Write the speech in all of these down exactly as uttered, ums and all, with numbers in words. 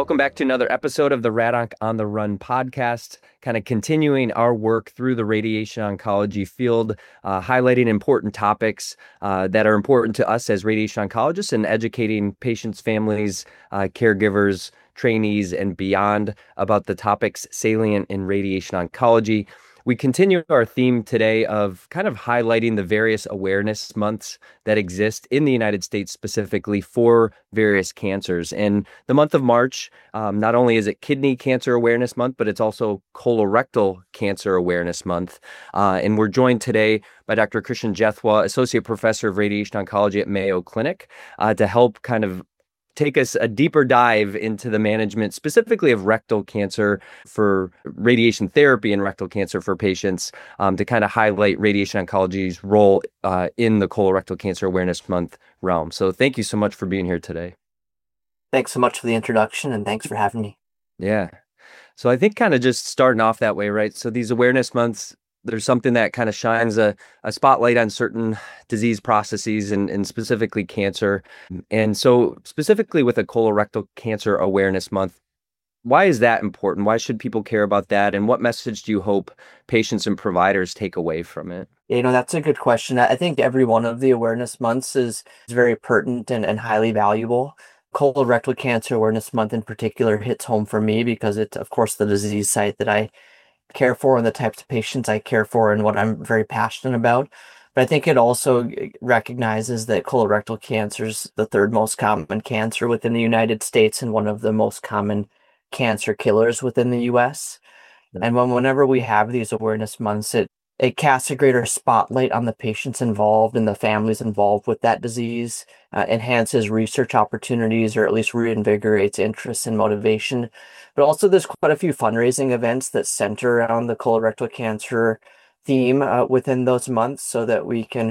Welcome back to another episode of the RadOnc on the Run podcast, kind of continuing our work through the radiation oncology field, uh, highlighting important topics uh, that are important to us as radiation oncologists and educating patients, families, uh, caregivers, trainees, and beyond about the topics salient in radiation oncology. We continue our theme today of kind of highlighting the various awareness months that exist in the United States specifically for various cancers. And the month of March, um, not only is it Kidney Cancer Awareness Month, but it's also Colorectal Cancer Awareness Month. Uh, and we're joined today by Doctor Christian Jethwa, Associate Professor of Radiation Oncology at Mayo Clinic, uh, to help kind of take us a deeper dive into the management specifically of rectal cancer for radiation therapy and rectal cancer for patients, um, to kind of highlight radiation oncology's role uh, in the Colorectal Cancer Awareness Month realm. So thank you so much for being here today. Thanks so much for the introduction, and thanks for having me. Yeah. So I think kind of just starting off that way, right? So these awareness months, there's something that kind of shines a, a spotlight on certain disease processes and, and specifically cancer. And so specifically with a colorectal cancer awareness month, why is that important? Why should people care about that? And what message do you hope patients and providers take away from it? Yeah, you know, that's a good question. I I think every one of the awareness months is, is very pertinent and, and highly valuable. Colorectal Cancer Awareness Month in particular hits home for me because it's, of course, the disease site that I care for and the types of patients I care for and what I'm very passionate about. But I think it also recognizes that colorectal cancer is the third most common cancer within the United States and one of the most common cancer killers within the U S. And when whenever we have these awareness months, it it casts a greater spotlight on the patients involved and the families involved with that disease, uh, enhances research opportunities, or at least reinvigorates interest and motivation. But also, there's quite a few fundraising events that center around the colorectal cancer theme uh, within those months so that we can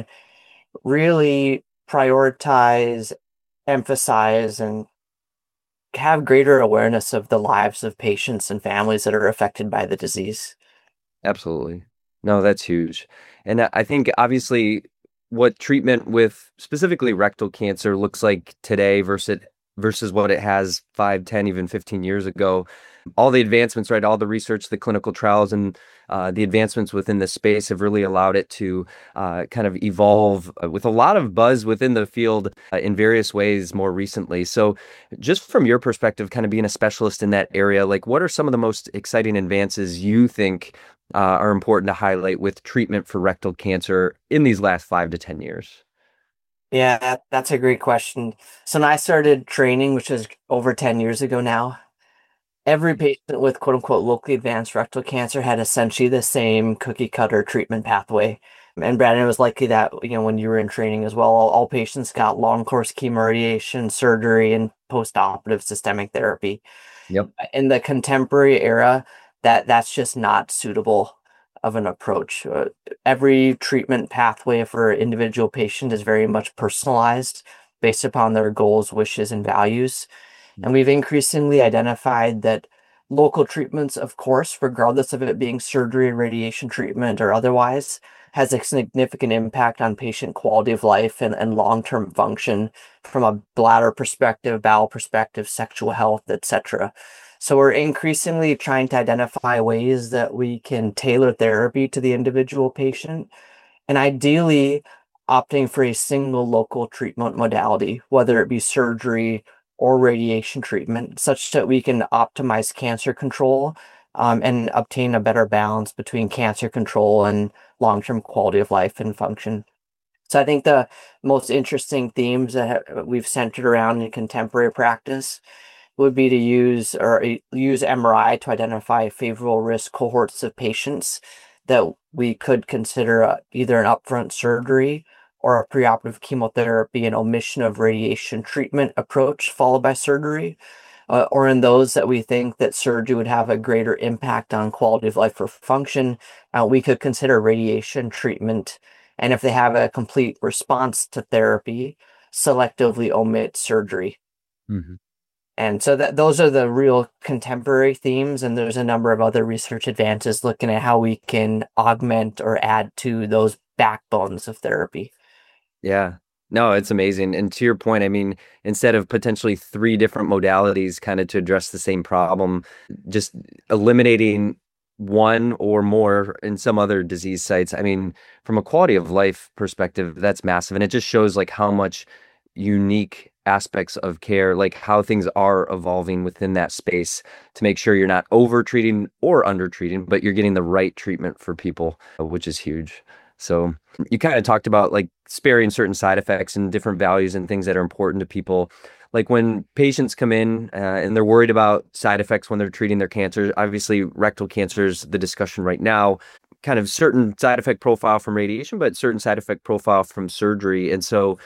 really prioritize, emphasize, and have greater awareness of the lives of patients and families that are affected by the disease. Absolutely. No, that's huge. And I I think obviously what treatment with specifically rectal cancer looks like today versus versus what it has five, ten, even fifteen years ago. All the advancements, right? All the research, the clinical trials, and uh, the advancements within the space have really allowed it to uh, kind of evolve uh, with a lot of buzz within the field uh, in various ways more recently. So, just from your perspective, kind of being a specialist in that area, like what are some of the most exciting advances you think uh, are important to highlight with treatment for rectal cancer in these last five to ten years? Yeah, that, that's a great question. So when I started training, which is over ten years ago now, every patient with quote unquote locally advanced rectal cancer had essentially the same cookie cutter treatment pathway. And Brandon, was likely that, you know, when you were in training as well, all, all patients got long course chemoradiation, surgery, and post-operative systemic therapy. Yep. In the contemporary era, that that's just not suitable of an approach. Uh, every treatment pathway for an individual patient is very much personalized based upon their goals, wishes, and values. And we've increasingly identified that local treatments, of course, regardless of it being surgery, radiation treatment, or otherwise, has a significant impact on patient quality of life and, and long-term function from a bladder perspective, bowel perspective, sexual health, et cetera. So we're increasingly trying to identify ways that we can tailor therapy to the individual patient and ideally opting for a single local treatment modality, whether it be surgery or radiation treatment, such that we can optimize cancer control um, and obtain a better balance between cancer control and long-term quality of life and function. So I think the most interesting themes that we've centered around in contemporary practice would be to use or uh, use M R I to identify favorable risk cohorts of patients that we could consider uh, either an upfront surgery or a preoperative chemotherapy and omission of radiation treatment approach followed by surgery, uh, or in those that we think that surgery would have a greater impact on quality of life or function, uh, we could consider radiation treatment. And if they have a complete response to therapy, selectively omit surgery. Mhm. And so that those are the real contemporary themes, and there's a number of other research advances looking at how we can augment or add to those backbones of therapy. Yeah. No, it's amazing. And to your point, I mean, instead of potentially three different modalities kind of to address the same problem, just eliminating one or more in some other disease sites. I mean, from a quality of life perspective, that's massive. And it just shows like how much unique aspects of care, like how things are evolving within that space to make sure you're not over treating or under treating, but you're getting the right treatment for people, which is huge. So you kind of talked about like sparing certain side effects and different values and things that are important to people. Like when patients come in uh, and they're worried about side effects when they're treating their cancer, obviously rectal cancer is the discussion right now, kind of certain side effect profile from radiation, but certain side effect profile from surgery. And so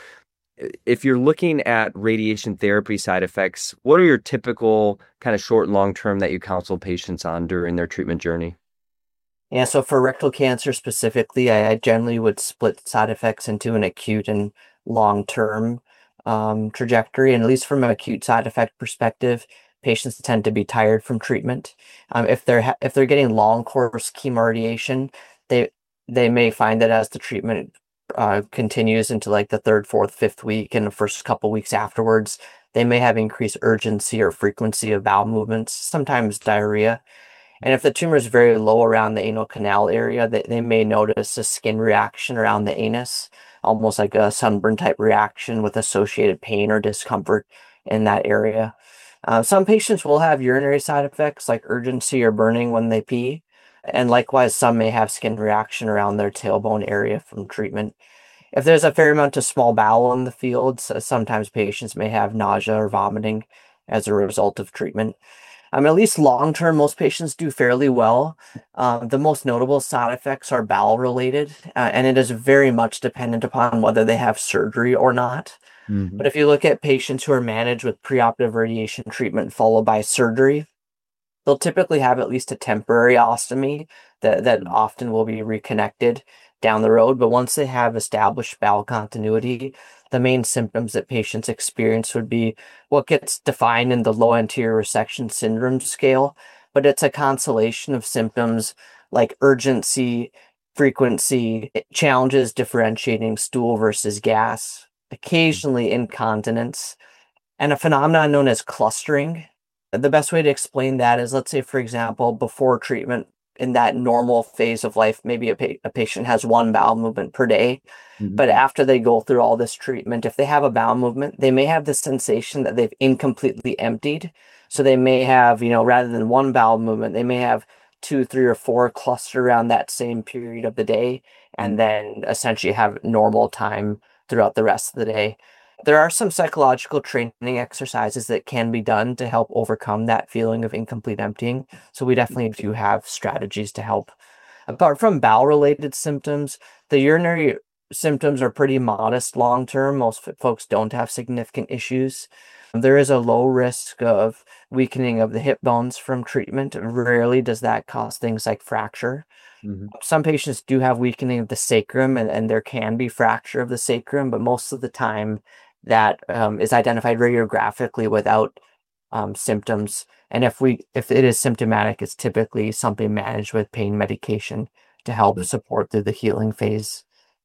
if you're looking at radiation therapy side effects, what are your typical kind of short and long term that you counsel patients on during their treatment journey? Yeah, so for rectal cancer specifically, I, I generally would split side effects into an acute and long-term um, trajectory. And at least from an acute side effect perspective, patients tend to be tired from treatment. Um, if they're ha- if they're getting long course chemoradiation, they they may find that as the treatment uh, continues into like the third, fourth, fifth week, and the first couple weeks afterwards, they may have increased urgency or frequency of bowel movements, sometimes diarrhea. And if the tumor is very low around the anal canal area, they, they may notice a skin reaction around the anus, almost like a sunburn type reaction with associated pain or discomfort in that area. Uh, some patients will have urinary side effects like urgency or burning when they pee. And likewise, some may have skin reaction around their tailbone area from treatment. If there's a fair amount of small bowel in the field, so sometimes patients may have nausea or vomiting as a result of treatment. Um, at least long term, most patients do fairly well. Um, the most notable side effects are bowel related, uh, and it is very much dependent upon whether they have surgery or not. But Hmm. if you look at patients who are managed with preoperative radiation treatment followed by surgery, they'll typically have at least a temporary ostomy that, that often will be reconnected down the road. But once they have established bowel continuity, the main symptoms that patients experience would be what gets defined in the low anterior resection syndrome scale, but it's a constellation of symptoms like urgency, frequency, challenges differentiating stool versus gas, occasionally incontinence, and a phenomenon known as clustering. The best way to explain that is, let's say, for example, before treatment in that normal phase of life, maybe a, pa- a patient has one bowel movement per day. Hmm. But after they go through all this treatment, if they have a bowel movement, they may have the sensation that they've incompletely emptied. So they may have, you know, rather than one bowel movement, they may have two, three, or four cluster around that same period of the day, and then essentially have normal time throughout the rest of the day. There are some psychological training exercises that can be done to help overcome that feeling of incomplete emptying. So we definitely do have strategies to help. Apart from bowel related symptoms, the urinary symptoms are pretty modest long term. Most f- folks don't have significant issues. There is a low risk of weakening of the hip bones from treatment. Rarely does that cause things like fracture. Hmm. Some patients do have weakening of the sacrum, and, and there can be fracture of the sacrum, but most of the time that um, is identified radiographically without um, symptoms. And if we if it is symptomatic, it's typically something managed with pain medication to help support through the healing phase.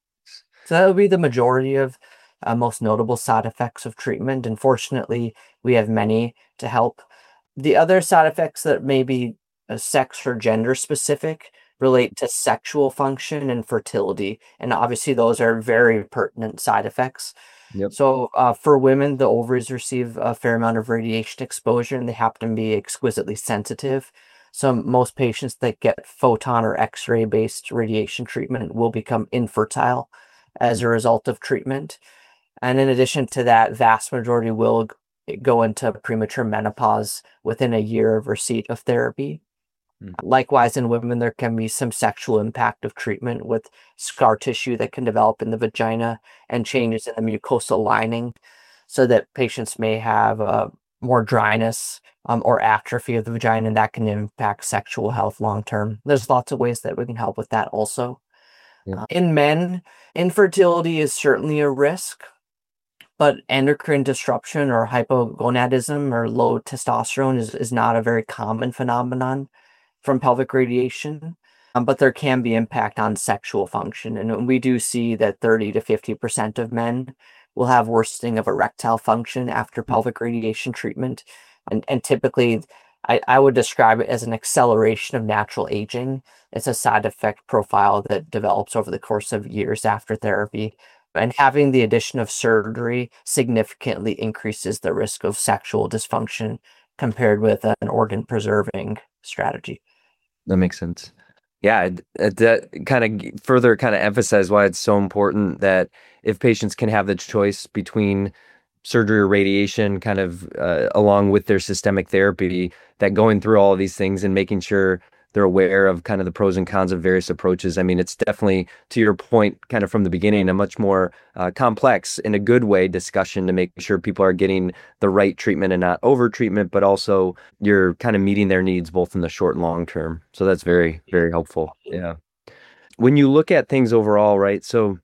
So that would be the majority of uh, most notable side effects of treatment. Unfortunately, we have many to help. The other side effects that may be uh, sex or gender specific relate to sexual function and fertility. And obviously, those are very pertinent side effects. Yep. So, uh, for women, the ovaries receive a fair amount of radiation exposure and they happen to be exquisitely sensitive. So, most patients that get photon or X ray based radiation treatment will become infertile as a result of treatment. And in addition to that, vast majority will g- go into premature menopause within a year of receipt of therapy. Mhm. Likewise, in women, there can be some sexual impact of treatment with scar tissue that can develop in the vagina and changes in the mucosal lining, so that patients may have uh, more dryness um, or atrophy of the vagina, and that can impact sexual health long term. There's lots of ways that we can help with that also. Yep. Uh, in men, infertility is certainly a risk, but endocrine disruption or hypogonadism or low testosterone is, is not a very common phenomenon from pelvic radiation. Um, but there can be impact on sexual function. And we do see that thirty to fifty percent of men will have worsening of erectile function after pelvic radiation treatment. And, and typically, I, I would describe it as an acceleration of natural aging. It's a side effect profile that develops over the course of years after therapy. And having the addition of surgery significantly increases the risk of sexual dysfunction compared with an organ preserving strategy. That makes sense. Yeah, it- it- that kind of further kind of emphasize why it's so important that if patients can have the choice between surgery or radiation, kind of uh, along with their systemic therapy, that going through all of these things and making sure they're aware of kind of the pros and cons of various approaches. I mean, it's definitely, to your point, kind of from the beginning, a much more uh, complex, in a good way, discussion to make sure people are getting the right treatment and not over treatment, but also you're kind of meeting their needs both in the short and long term. So that's very, very helpful. Yeah. When you look at things overall, right? So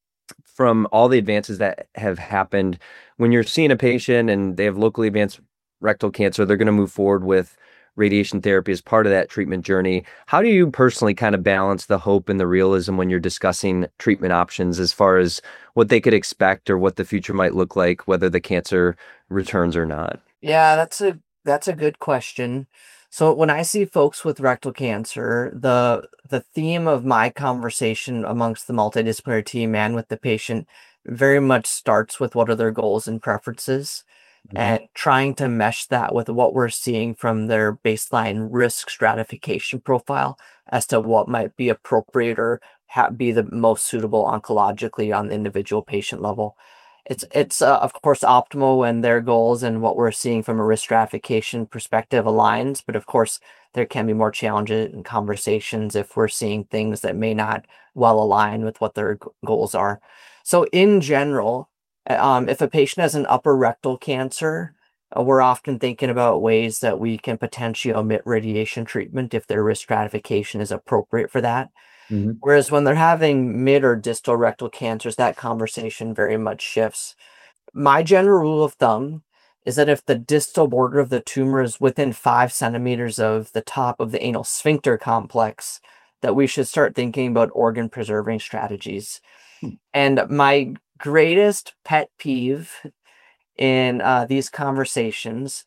from all the advances that have happened, when you're seeing a patient and they have locally advanced rectal cancer, they're going to move forward with radiation therapy as part of that treatment journey. How do you personally kind of balance the hope and the realism when you're discussing treatment options as far as what they could expect or what the future might look like, whether the cancer returns or not? Yeah, that's a that's a good question. So when I see folks with rectal cancer, the the theme of my conversation amongst the multidisciplinary team and with the patient very much starts with what are their goals and preferences, Mhm. and trying to mesh that with what we're seeing from their baseline risk stratification profile as to what might be appropriate or ha- be the most suitable oncologically on the individual patient level. It's it's uh, of course optimal when their goals and what we're seeing from a risk stratification perspective aligns, but of course there can be more challenges in conversations if we're seeing things that may not well align with what their g- goals are. So in general, uh, um, if a patient has an upper rectal cancer, uh, we're often thinking about ways that we can potentially omit radiation treatment if their risk stratification is appropriate for that. Mhm. Whereas when they're having mid or distal rectal cancers, that conversation very much shifts. My general rule of thumb is that if the distal border of the tumor is within five centimeters of the top of the anal sphincter complex, that we should start thinking about organ preserving strategies. And my greatest pet peeve in uh, these conversations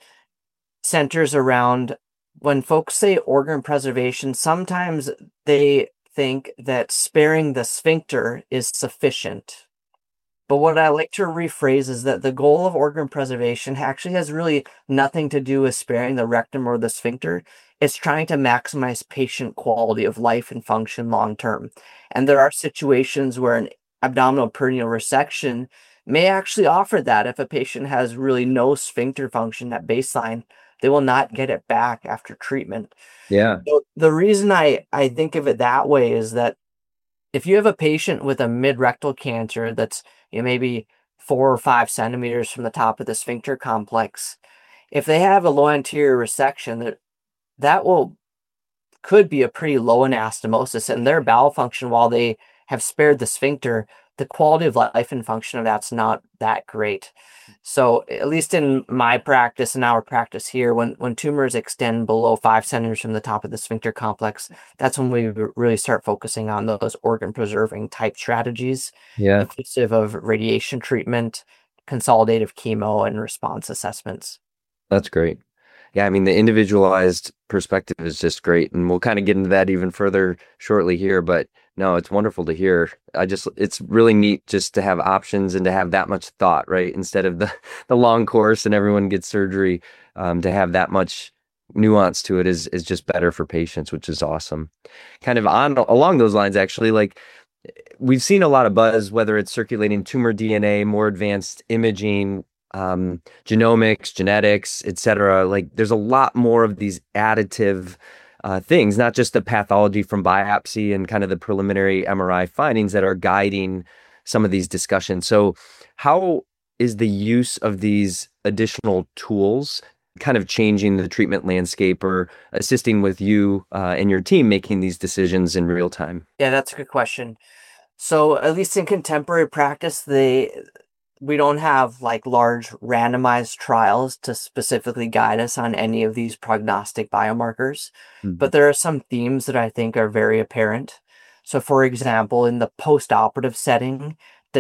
centers around when folks say organ preservation, sometimes they think that sparing the sphincter is sufficient. But what I like to rephrase is that the goal of organ preservation actually has really nothing to do with sparing the rectum or the sphincter. It's trying to maximize patient quality of life and function long term. And there are situations where an abdominal perineal resection may actually offer that. If a patient has really no sphincter function at baseline, they will not get it back after treatment. Yeah. So the reason I, I think of it that way is that if you have a patient with a mid-rectal cancer that's, you know, maybe four or five centimeters from the top of the sphincter complex, if they have a low anterior resection, that that will could be a pretty low anastomosis, and their bowel function, while they have spared the sphincter, the quality of life and function of that's not that great. So, at least in my practice and our practice here, when when tumors extend below five centimeters from the top of the sphincter complex, that's when we r- really start focusing on those organ preserving type strategies, Yeah. inclusive of radiation treatment, consolidative chemo, and response assessments. That's great. Yeah, I mean, the individualized perspective is just great. And we'll kind of get into that even further shortly here. But no, it's wonderful to hear. I just, it's really neat just to have options and to have that much thought, right? Instead of the, the long course and everyone gets surgery, um, to have that much nuance to it is, is just better for patients, which is awesome. Kind of on along those lines, actually, like we've seen a lot of buzz, whether it's circulating tumor D N A, more advanced imaging, um, genomics, genetics, et cetera. Like there's a lot more of these additive uh, things, not just the pathology from biopsy and kind of the preliminary M R I findings that are guiding some of these discussions. So, how is the use of these additional tools kind of changing the treatment landscape or assisting with you uh, and your team making these decisions in real time? Yeah, that's a good question. So, at least in contemporary practice, they we don't have like large randomized trials to specifically guide us on any of these prognostic biomarkers, but Mhm. there are some themes that I think are very apparent. So, for example, in the post-operative setting, detecting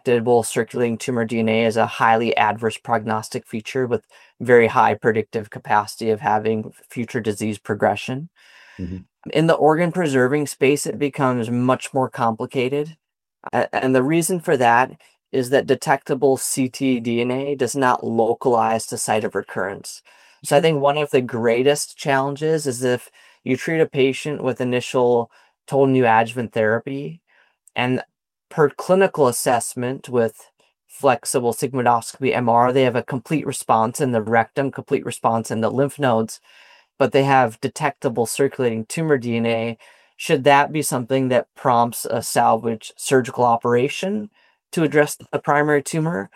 detectable circulating tumor D N A is a highly adverse prognostic feature with very high predictive capacity of having future disease progression. Mhm. In the organ preserving space, it becomes much more complicated. A- And the reason for that is that detectable C T D N A does not localize to site of recurrence. So I think one of the greatest challenges is if you treat a patient with initial total neoadjuvant therapy, and per clinical assessment with flexible sigmoidoscopy M R, they have a complete response in the rectum, complete response in the lymph nodes, but they have detectable circulating tumor D N A. Should that be something that prompts a salvage surgical operation to address the primary tumor?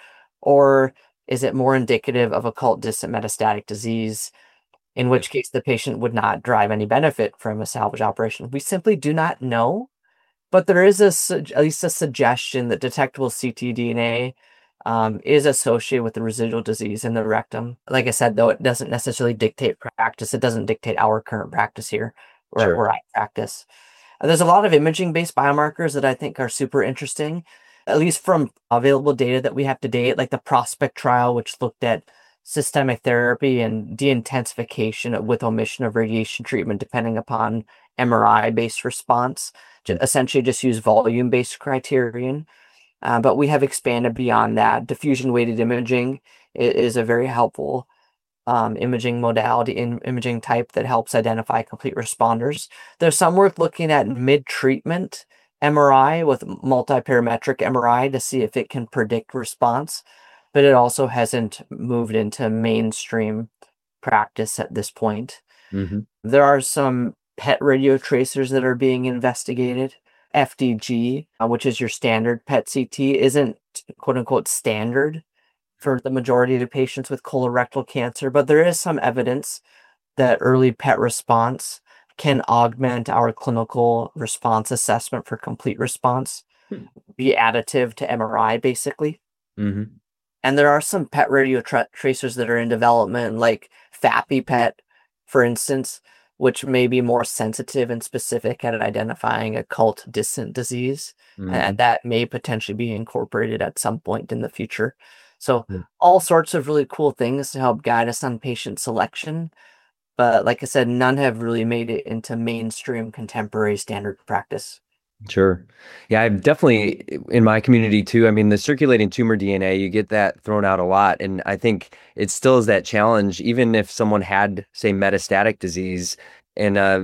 Or is it more indicative of occult distant metastatic disease, in Yeah. which case the patient would not derive any benefit from a salvage operation? We simply do not know, but there is a sug- at least a suggestion that detectable C T D N A um, is associated with the residual disease in the rectum. Like I said, though, it doesn't necessarily dictate practice. It doesn't dictate our current practice here where, Sure. where I practice. And there's a lot of imaging-based biomarkers that I think are super interesting, at least from available data that we have to date, like the Prospect trial, which looked at systemic therapy and de-intensification with omission of radiation treatment depending upon M R I-based response. Ju- Mm. Essentially, just use volume-based criterion. Uh, but we have expanded beyond that. Diffusion weighted imaging i- is a very helpful um, imaging modality in imaging type that helps identify complete responders. There's some work looking at mid-treatment M R I with multiparametric M R I to see if it can predict response, but it also hasn't moved into mainstream practice at this point. Mhm. There are some PET radio tracers that are being investigated. F D G, uh, which is your standard PET C T, isn't quote unquote standard for the majority of the patients with colorectal cancer, but there is some evidence that early PET response can augment our clinical response assessment for complete response, Hmm. be additive to M R I basically. Mhm. And there are some PET radio tra- tracers that are in development, like FAPI PET, for instance, which may be more sensitive and specific at identifying occult distant disease. And Mhm. that may potentially be incorporated at some point in the future. So, Yeah. all sorts of really cool things to help guide us on patient selection. But like I said, none have really made it into mainstream contemporary standard practice. Sure. Yeah, I've definitely in my community too. I mean, the circulating tumor D N A, you get that thrown out a lot. And I think it still is that challenge, even if someone had, say, metastatic disease and uh,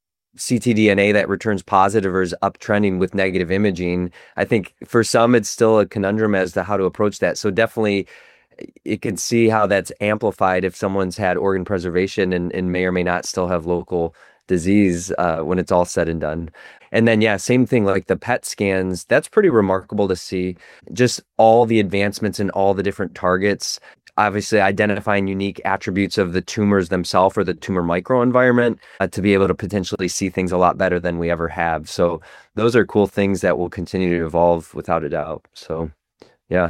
ctDNA that returns positive or is uptrending with negative imaging. I think for some, it's still a conundrum as to how to approach that. So definitely you can see how that's amplified if someone's had organ preservation and, and may or may not still have local disease uh, when it's all said and done. And then, yeah, same thing like the PET scans. That's pretty remarkable to see just all the advancements in all the different targets. Obviously, identifying unique attributes of the tumors themselves or the tumor microenvironment uh, to be able to potentially see things a lot better than we ever have. So, those are cool things that will continue to evolve without a doubt. So, yeah.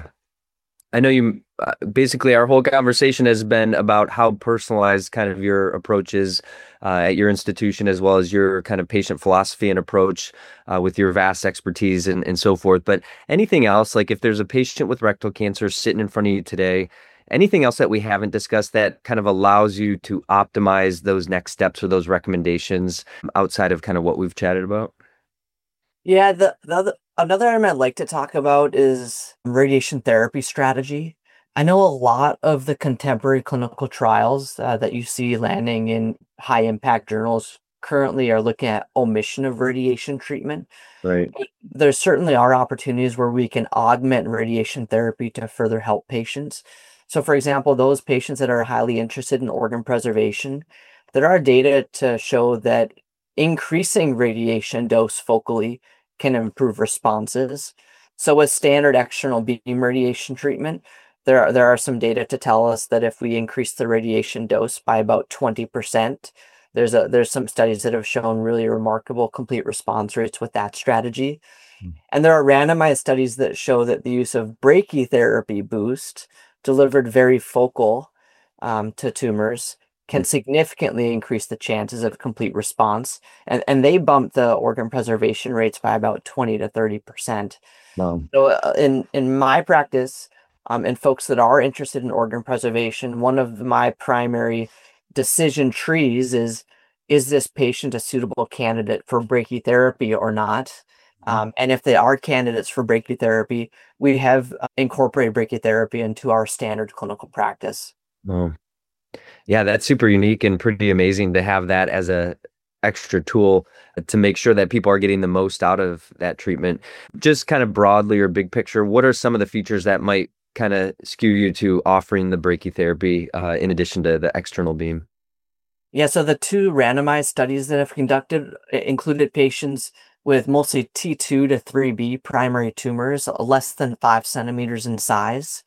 I know you uh, basically our whole conversation has been about how personalized kind of your approach is uh, at your institution, as well as your kind of patient philosophy and approach uh, with your vast expertise and, and so forth. But anything else, like if there's a patient with rectal cancer sitting in front of you today, anything else that we haven't discussed that kind of allows you to optimize those next steps or those recommendations outside of kind of what we've chatted about? Yeah, the, the other, another item I'd like to talk about is radiation therapy strategy. I know a lot of the contemporary clinical trials uh, that you see landing in high impact journals currently are looking at omission of radiation treatment. Right. There certainly are opportunities where we can augment radiation therapy to further help patients. So, for example, those patients that are highly interested in organ preservation, there are data to show that increasing radiation dose focally can improve responses. So, with standard external beam radiation treatment, there are, there are some data to tell us that if we increase the radiation dose by about twenty percent, there's a there's some studies that have shown really remarkable complete response rates with that strategy. And there are randomized studies that show that the use of brachytherapy boost delivered very focal um, to tumors can significantly increase the chances of complete response. And, and they bump the organ preservation rates by about twenty to thirty percent. Wow. So uh, in in my practice, um, and folks that are interested in organ preservation, one of my primary decision trees is is this patient a suitable candidate for brachytherapy or not? Um, and if they are candidates for brachytherapy, we have uh, incorporated brachytherapy into our standard clinical practice. Wow. Yeah, that's super unique and pretty amazing to have that as a extra tool to make sure that people are getting the most out of that treatment. Just kind of broadly or big picture, what are some of the features that might kind of skew you to offering the brachytherapy uh, in addition to the external beam? Yeah, so the two randomized studies that I've conducted i- included patients with mostly T two to three B primary tumors, uh, less than five centimeters in size,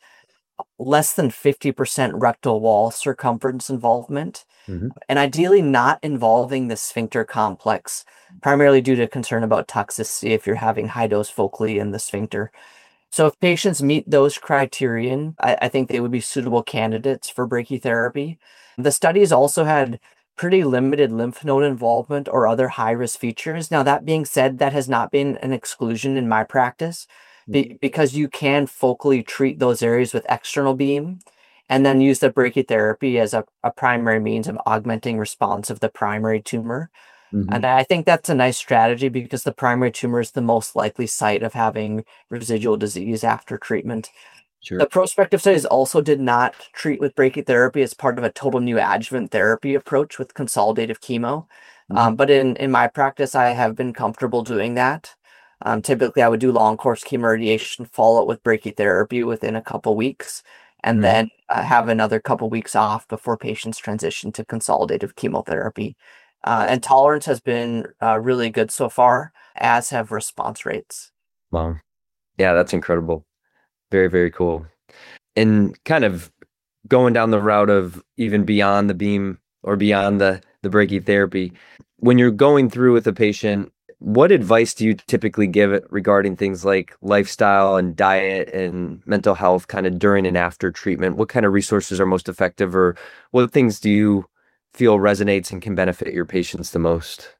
less than fifty percent rectal wall circumference involvement, Hmm. and ideally not involving the sphincter complex, primarily due to concern about toxicity if you're having high dose focally in the sphincter. So if patients meet those criterion, I, I think they would be suitable candidates for brachytherapy. The studies also had pretty limited lymph node involvement or other high risk features. Now, that being said, that has not been an exclusion in my practice be, because you can focally treat those areas with external beam and then use the brachytherapy as a, a primary means of augmenting response of the primary tumor. Hmm. And I think that's a nice strategy because the primary tumor is the most likely site of having residual disease after treatment. Sure. The prospective studies also did not treat with brachytherapy as part of a total new adjuvant therapy approach with consolidative chemo. Hmm. Um, but in, in my practice, I have been comfortable doing that. Um, typically, I would do long course chemoradiation, follow it with brachytherapy within a couple weeks, and Hmm. then uh, have another couple weeks off before patients transition to consolidative chemotherapy. Uh, and tolerance has been uh, really good so far, as have response rates. Wow. Yeah, that's incredible. Very, very cool. And kind of going down the route of even beyond the beam or beyond the the brachytherapy, when you're going through with a patient, what advice do you typically give it regarding things like lifestyle and diet and mental health kind of during and after treatment? What kind of resources are most effective, or what things do you feel resonates and can benefit your patients the most?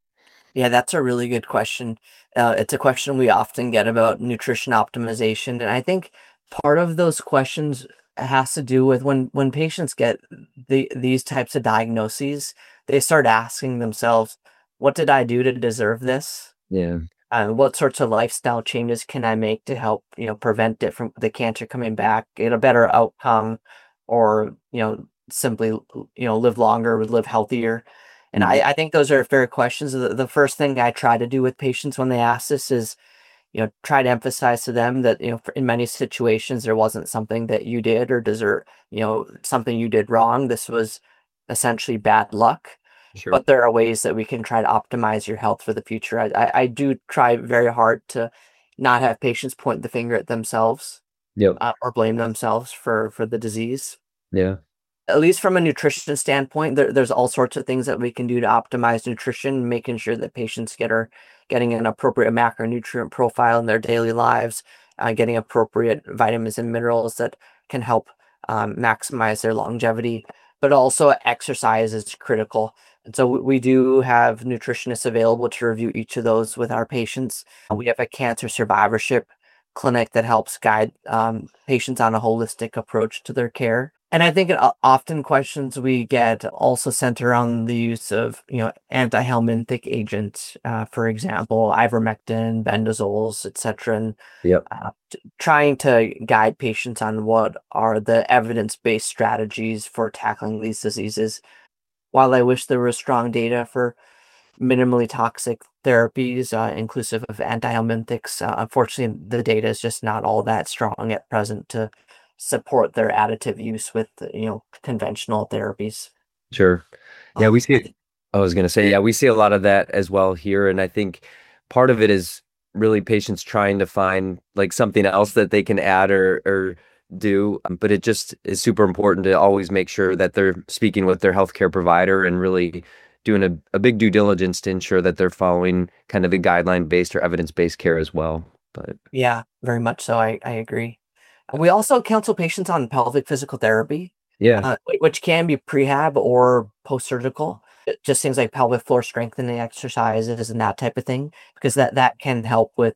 Yeah, that's a really good question. Uh, it's a question we often get about nutrition optimization, and I think part of those questions has to do with when when patients get the these types of diagnoses, they start asking themselves, "What did I do to deserve this? Yeah, Uh, what sorts of lifestyle changes can I make to help, you know, prevent it from the cancer coming back, get a better outcome, or, you know, simply, you know, live longer, live healthier?" And mhm, I, I think those are fair questions. The, the first thing I try to do with patients when they ask this is, you know, try to emphasize to them that, you know, for- in many situations, there wasn't something that you did or deserve, you know, something you did wrong. This was essentially bad luck, sure. but there are ways that we can try to optimize your health for the future. I, I, I do try very hard to not have patients point the finger at themselves Yep. uh, or blame themselves for for the disease. Yeah. At least from a nutrition standpoint, there, there's all sorts of things that we can do to optimize nutrition, making sure that patients get are getting an appropriate macronutrient profile in their daily lives, uh, getting appropriate vitamins and minerals that can help um, maximize their longevity. But also, exercise is critical. And so we we do have nutritionists available to review each of those with our patients. We have a cancer survivorship clinic that helps guide um, patients on a holistic approach to their care. And I think uh, often questions we get also center on the use of, you know, antihelminthic agents, uh, for example, ivermectin, bendazoles, et cetera, and Yep. uh, t- trying to guide patients on what are the evidence-based strategies for tackling these diseases. While I wish there was strong data for minimally toxic therapies, uh, inclusive of antihelminthics. Uh, unfortunately, the data is just not all that strong at present to support their additive use with, you know, conventional therapies. Sure. Yeah, we Um, see I was gonna say, yeah, we see a lot of that as well here. And I think part of it is really patients trying to find like something else that they can add or or do. um, But it just is super important to always make sure that they're speaking with their healthcare provider and really doing a, a big due diligence to ensure that they're following kind of the guideline-based or evidence-based care as well. But yeah, very much so. I, I agree. We also counsel patients on pelvic physical therapy, yeah, uh, wh- which can be prehab or post-surgical. It just things like pelvic floor strengthening exercises and that type of thing, because that that can help with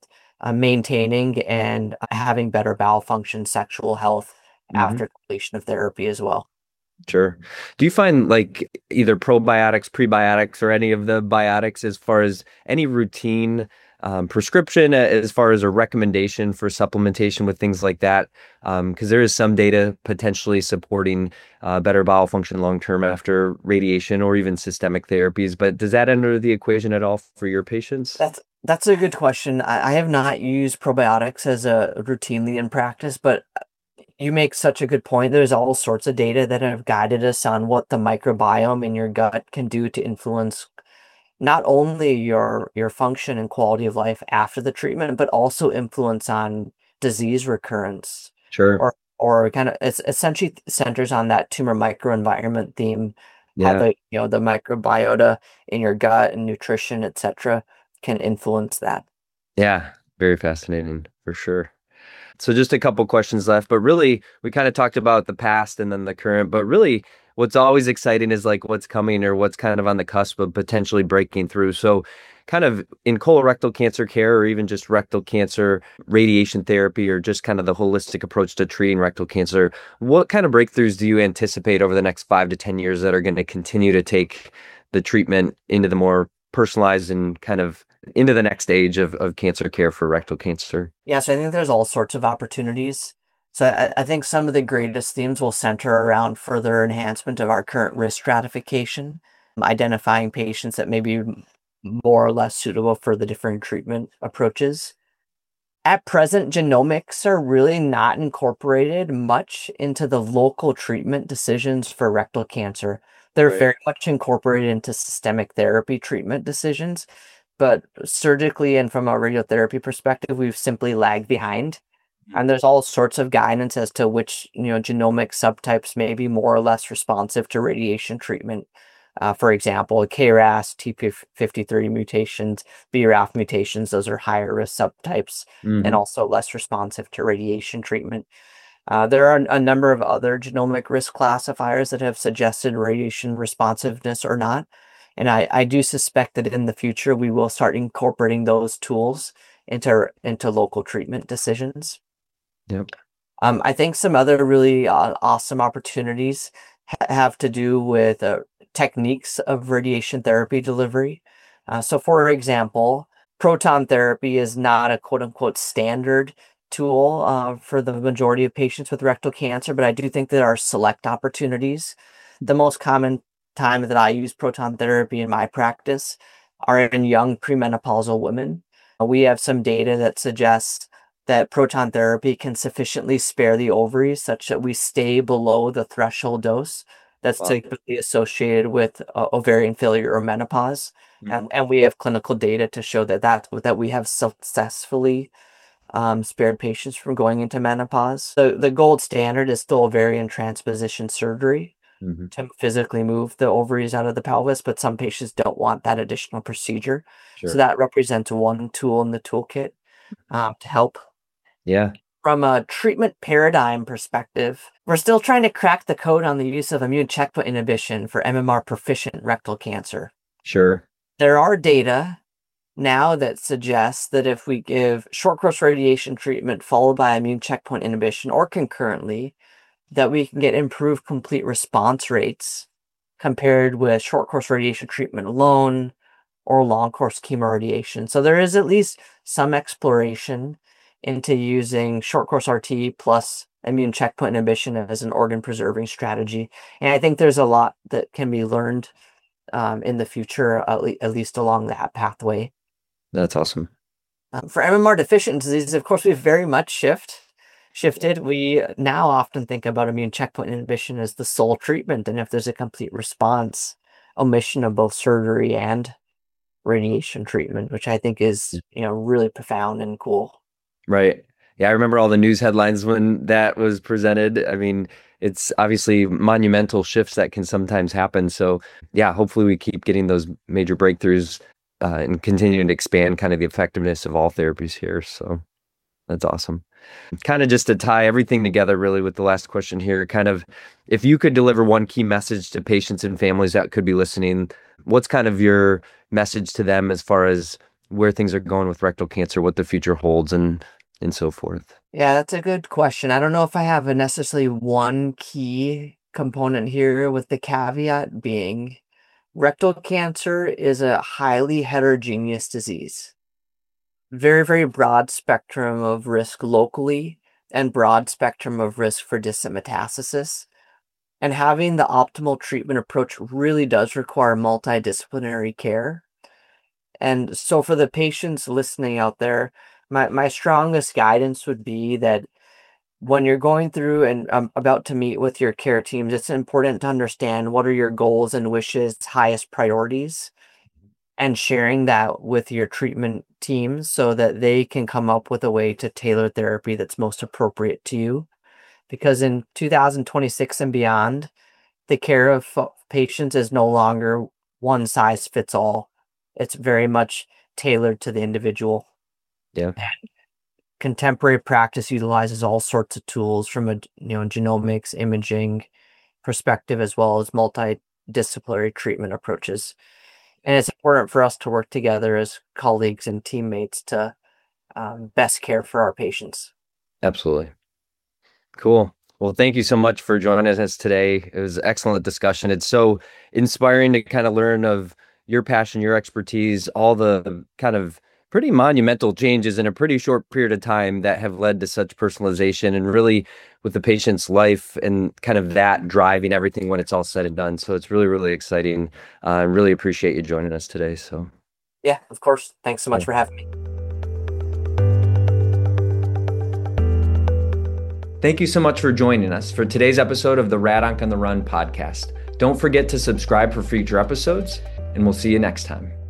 uh, maintaining and having better bowel function, sexual health Hmm. after completion of therapy as well. Sure. Do you find like either probiotics, prebiotics, or any of the biotics as far as any routine um, prescription, uh, as far as a recommendation for supplementation with things like that? Because there is some data potentially supporting uh, better bowel function long term after radiation or even systemic therapies. But does that enter the equation at all for your patients? That's that's a good question. I, I have not used probiotics as a routinely in practice, but you make such a good point. There's all sorts of data that have guided us on what the microbiome in your gut can do to influence not only your your function and quality of life after the treatment, but also influence on disease recurrence, Sure. or or kind of it's essentially centers on that tumor microenvironment theme. How Yeah. the you know the microbiota in your gut and nutrition, et cetera, can influence that. Yeah. Very fascinating for sure. So just a couple questions left, but really we kind of talked about the past and then the current, but really what's always exciting is like what's coming or what's kind of on the cusp of potentially breaking through. So kind of in colorectal cancer care or even just rectal cancer, radiation therapy, or just kind of the holistic approach to treating rectal cancer, what kind of breakthroughs do you anticipate over the next five to ten years that are going to continue to take the treatment into the more personalized and kind of into the next stage of, of cancer care for rectal cancer? Yeah, so I think there's all sorts of opportunities. So I, I think some of the greatest themes will center around further enhancement of our current risk stratification, identifying patients that may be m- more or less suitable for the different treatment approaches. At present, genomics are really not incorporated much into the local treatment decisions for rectal cancer. They're Right. very much incorporated into systemic therapy treatment decisions, but surgically and from a radiotherapy perspective, we've simply lagged behind. And there's all sorts of guidance as to which, you know, genomic subtypes may be more or less responsive to radiation treatment. Uh, for example, K R A S, T P fifty-three mutations, B R A F mutations, those are higher risk subtypes and Hmm. also less responsive to radiation treatment. Uh, there are a number of other genomic risk classifiers that have suggested radiation responsiveness or not. And I, I do suspect that in the future we will start incorporating those tools into into local treatment decisions. Yep. Um, I think some other really uh, awesome opportunities ha- have to do with uh, techniques of radiation therapy delivery. Uh, so, for example, proton therapy is not a quote unquote standard tool uh, for the majority of patients with rectal cancer, but I do think there are select opportunities. The most common time that I use proton therapy in my practice are in young premenopausal women. Uh, We have some data that suggests that proton therapy can sufficiently spare the ovaries such that we stay below the threshold dose that's Wow. typically associated with uh, ovarian failure or menopause. Mhm. And, and we have clinical data to show that that, that we have successfully um, spared patients from going into menopause. The, the gold standard is still ovarian transposition surgery Mhm. to physically move the ovaries out of the pelvis, but some patients don't want that additional procedure. So Sure. that represents one tool in the toolkit um, to help. Yeah. From a treatment paradigm perspective, we're still trying to crack the code on the use of immune checkpoint inhibition for M M R proficient rectal cancer. Sure. There are data now that suggests that if we give short course radiation treatment followed by immune checkpoint inhibition or concurrently, that we can get improved complete response rates compared with short course radiation treatment alone or long course chemoradiation. So there is at least some exploration into using short course R T plus immune checkpoint inhibition as an organ preserving strategy. And I think there's a lot that can be learned um, in the future, at, le- at least along that pathway. That's awesome. Um, for M M R deficient diseases, of course, we've very much shift shifted. We now often think about immune checkpoint inhibition as the sole treatment, and if there's a complete response, omission of both surgery and radiation treatment, which I think is, you know, really profound and cool. Right. Yeah, I remember all the news headlines when that was presented. I mean, it's obviously monumental shifts that can sometimes happen. So, yeah, hopefully we keep getting those major breakthroughs uh, and continuing to expand kind of the effectiveness of all therapies here. So, that's awesome. Kind of just to tie everything together, really, with the last question here, kind of if you could deliver one key message to patients and families that could be listening, what's kind of your message to them as far as where things are going with rectal cancer, what the future holds, and and so forth? Yeah, that's a good question. I don't know if I have a necessarily one key component here, with the caveat being rectal cancer is a highly heterogeneous disease. Very, very broad spectrum of risk locally and broad spectrum of risk for distant metastasis. And having the optimal treatment approach really does require multidisciplinary care. And so for the patients listening out there, my, my strongest guidance would be that when you're going through and um, about to meet with your care teams, it's important to understand what are your goals and wishes, highest priorities, and sharing that with your treatment teams so that they can come up with a way to tailor therapy that's most appropriate to you. Because in two thousand twenty-six and beyond, the care of fo- patients is no longer one size fits all. It's very much tailored to the individual. Yeah. Contemporary practice utilizes all sorts of tools from a you know genomics, imaging perspective, as well as multidisciplinary treatment approaches. And it's important for us to work together as colleagues and teammates to um, best care for our patients. Absolutely. Cool. Well, thank you so much for joining us today. It was an excellent discussion. It's so inspiring to kind of learn of your passion, your expertise, all the kind of pretty monumental changes in a pretty short period of time that have led to such personalization, and really with the patient's life and kind of that driving everything when it's all said and done. So it's really, really exciting. Uh, I really appreciate you joining us today. So Yeah, of course. Thanks so much yeah. for having me. Thank you so much for joining us for today's episode of the RadOnc on the Run podcast. Don't forget to subscribe for future episodes, and we'll see you next time.